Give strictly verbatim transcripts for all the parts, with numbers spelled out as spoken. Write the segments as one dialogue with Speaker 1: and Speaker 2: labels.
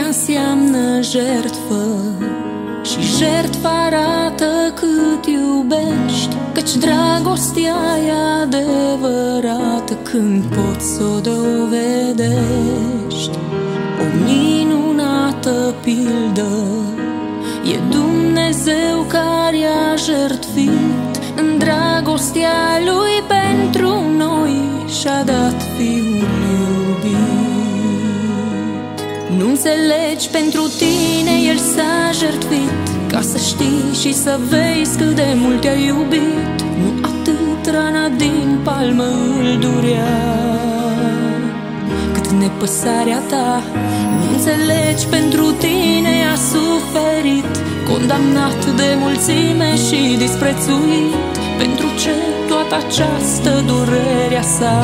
Speaker 1: înseamnă jertfă și jertfa arată cât iubești, căci dragostea e adevărată când poți să o dovedești. O minunată pildă e Dumnezeu care a jertfit în dragostea Lui pentru noi și-a dat Fiul iubit. Nu înțelegi, pentru tine El s-a jertfit, ca să știi și să vezi cât de mult te-a iubit. Nu atât rana din palmă îl durea, cât nepăsarea ta. Nu înțelegi, pentru tine a suferit, condamnat de mulțime și disprețuit. Pentru ce toată această durerea sa?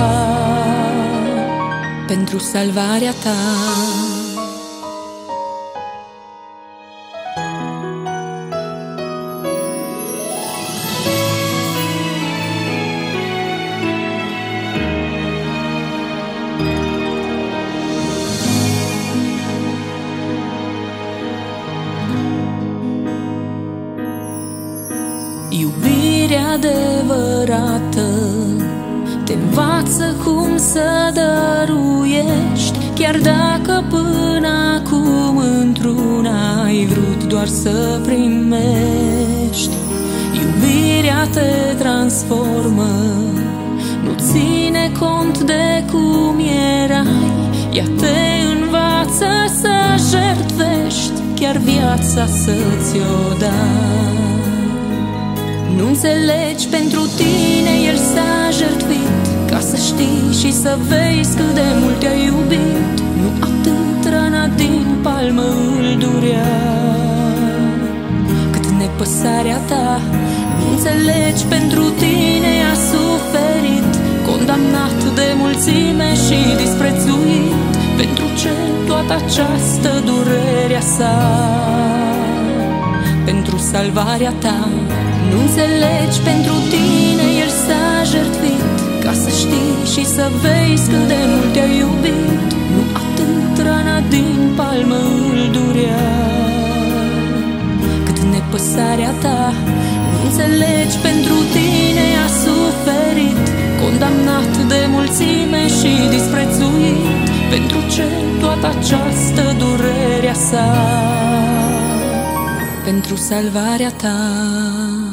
Speaker 1: Pentru salvarea ta. Iubirea adevărată te învață cum să dăruiești, chiar dacă până acum într-una ai vrut doar să primești. Iubirea te transformă, nu ține cont de cum erai, ea te învață să jertfești, chiar viața să ți-o dai. Nu înțelegi, pentru tine El s-a jertfit, ca să știi și să vezi cât de mult te-a iubit. Nu atât rana din palmă îl durea, cât nepăsarea ta. Nu înțelegi, pentru tine a suferit, condamnat de mulțime și disprețuit. Pentru ce toată această durerea sa? Pentru salvarea ta. Nu înțelegi, pentru tine El s-a jertfit, ca să știi și să vezi cât de mult te-a iubit. Nu atât rana din palmă îl durea, cât nepăsarea ta. Nu înțelegi, pentru tine a suferit, condamnat de mulțime și disprețuit. Pentru ce toată această durerea sa? Pentru salvarea ta.